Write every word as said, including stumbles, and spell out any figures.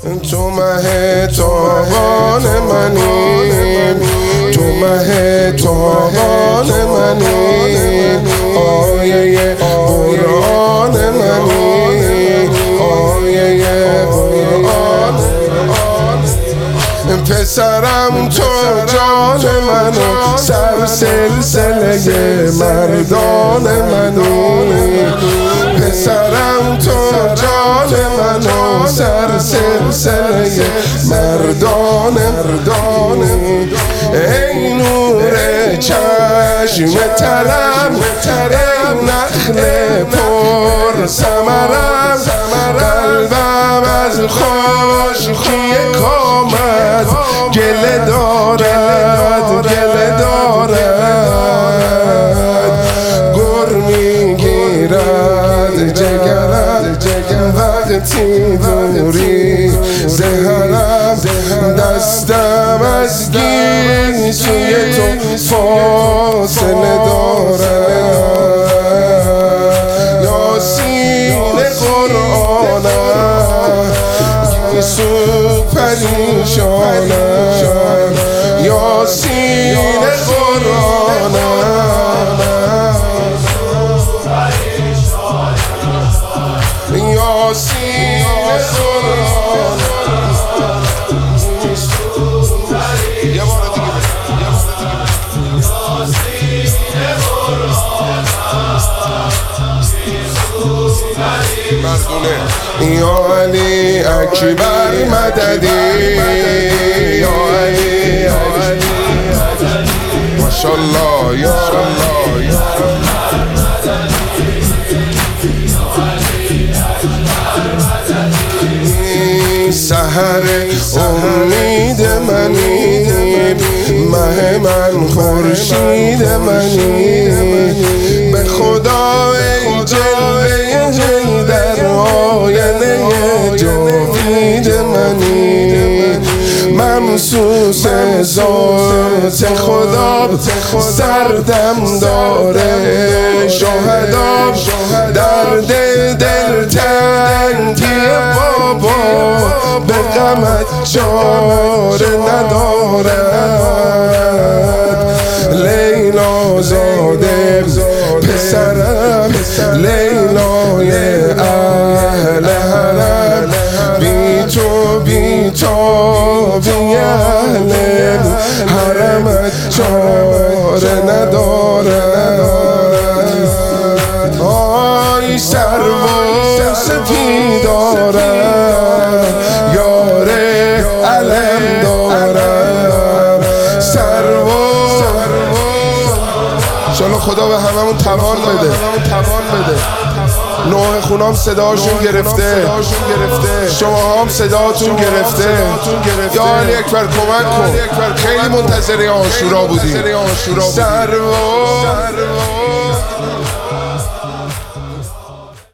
تو مه تابان منی، تو مه تابان منی، آیه قرآن منی، آیه قرآن. پسرم تو جان منو، سر سلسله مردان منی، پسرم تو جان منو، سر سلسله مردان مردانی. ای نور چشم ترم، ای نخل پر ثمرم، قلبم از خشکی کامت گله دارد، گله دارد، گر میگیرد جگرم وقتی دوری زهرم، دستم از گیسوی تو فاصله دارد. یاسین قرآنم، گیسو پریشانم، یاسین قرآنم، یاسین قرآنم. یه بار دیگه مردونه. یا علی اکبر مددی، یا علی ماشاءالله، یا الله، یا سحر امید منی، مه من خورشید منی، به خدا ای جلوه حیدر آینه جاوید منی، ممسوس ذات خدا سردم داره، شهدا درد دل تنگی بابا به غمت چاره ندارد. لیلا زاده پسرم، لیلای اهل حرم، بی تو بی تو بی اهل حرمت چاره ندارد. آی سرو سپید دارم، یار علم دارم، سرو. انشالله خدا به هممون توان بده، نوح خونام صداشون گرفته، شما هم صداتون گرفته. یا علی اکبر کمک کن، خیلی منتظر عاشورا بودیم. سرو